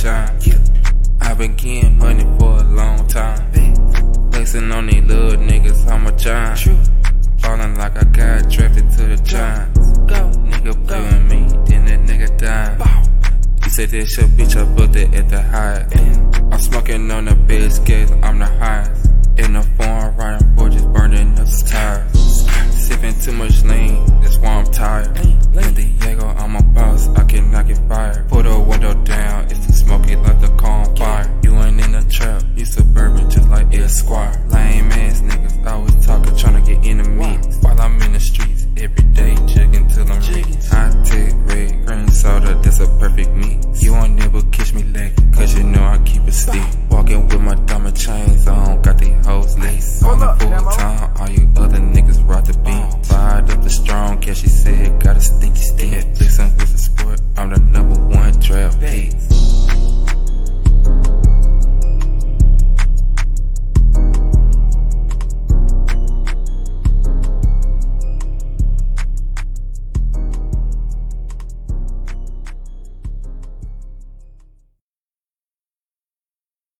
shine. I've been getting money for a long time. Flexing on these little niggas, I'm a giant. Ballin' like I got drafted to the Giants. Nigga play with me, then that nigga dying. You said this your bitch, I booked it at the highest. I'm smoking on the best gas, I'm the highest. In the foreign riding for just burning up some tires. Sipping too much lean, that's why I'm tired. In Diego, I'm a boss, I cannot get fired. Put the window down.